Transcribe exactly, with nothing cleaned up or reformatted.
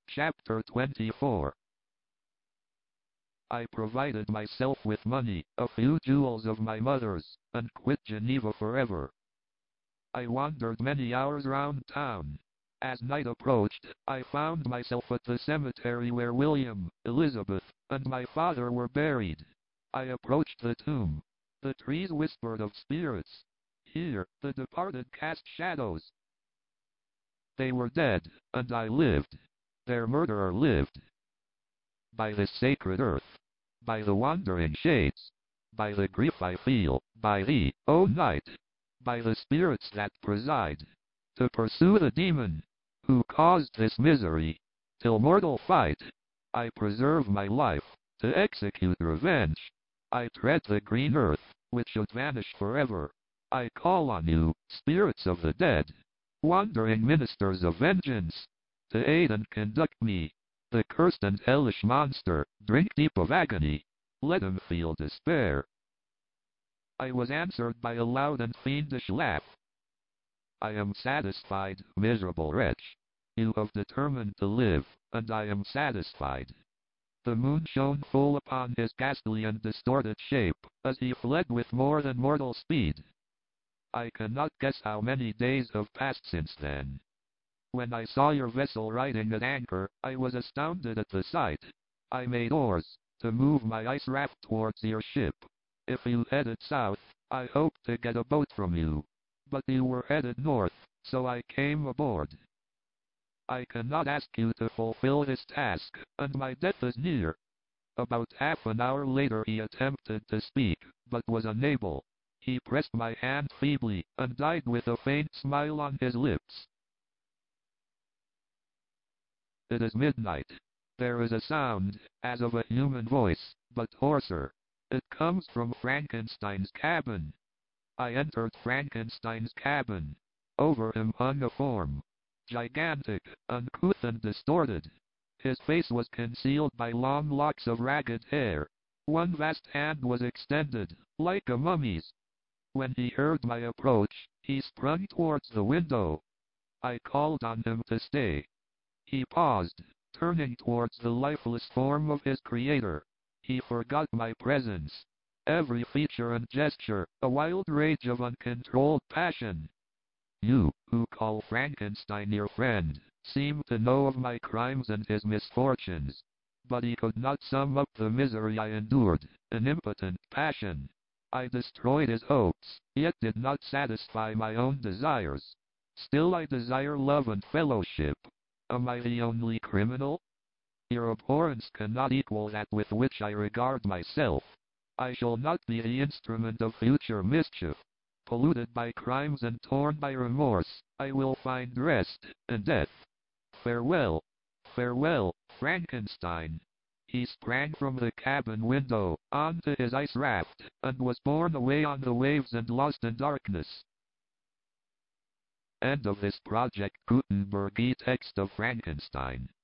Chapter twenty-four. I provided myself with money, a few jewels of my mother's, and quit Geneva forever. I wandered many hours round town. As night approached, I found myself at the cemetery where William, Elizabeth, and my father were buried. I approached the tomb. The trees whispered of spirits. Here, the departed cast shadows. They were dead, and I lived. Their murderer lived. By this sacred earth, by the wandering shades, by the grief I feel, by thee, O night, by the spirits that preside, to pursue the demon, who caused this misery, till mortal fight, I preserve my life, to execute revenge. I tread the green earth, which should vanish forever. I call on you, spirits of the dead, wandering ministers of vengeance, to aid and conduct me. The cursed and hellish monster, drink deep of agony, let him feel despair. I was answered by a loud and fiendish laugh. I am satisfied, miserable wretch. You have determined to live, and I am satisfied. The moon shone full upon his ghastly and distorted shape, as he fled with more than mortal speed. I cannot guess how many days have passed since then. When I saw your vessel riding at anchor, I was astounded at the sight. I made oars, to move my ice raft towards your ship. If you headed south, I hoped to get a boat from you. But you were headed north, so I came aboard. I cannot ask you to fulfill this task, and my death is near. About half an hour later he attempted to speak, but was unable. He pressed my hand feebly, and died with a faint smile on his lips. It is midnight. There is a sound, as of a human voice, but hoarser. It comes from Frankenstein's cabin. I entered Frankenstein's cabin. Over him hung a form. Gigantic, uncouth and distorted. His face was concealed by long locks of ragged hair. One vast hand was extended, like a mummy's. When he heard my approach, he sprung towards the window. I called on him to stay. He paused, turning towards the lifeless form of his creator. He forgot my presence. Every feature and gesture, a wild rage of uncontrolled passion. You, who call Frankenstein your friend, seem to know of my crimes and his misfortunes. But he could not sum up the misery I endured, an impotent passion. I destroyed his hopes, yet did not satisfy my own desires. Still I desire love and fellowship. Am I the only criminal? Your abhorrence cannot equal that with which I regard myself. I shall not be the instrument of future mischief. Polluted by crimes and torn by remorse, I will find rest in death. Farewell, farewell, Frankenstein. He sprang from the cabin window, onto his ice raft, and was borne away on the waves and lost in darkness. End of this project. Gutenberg e-text of Frankenstein.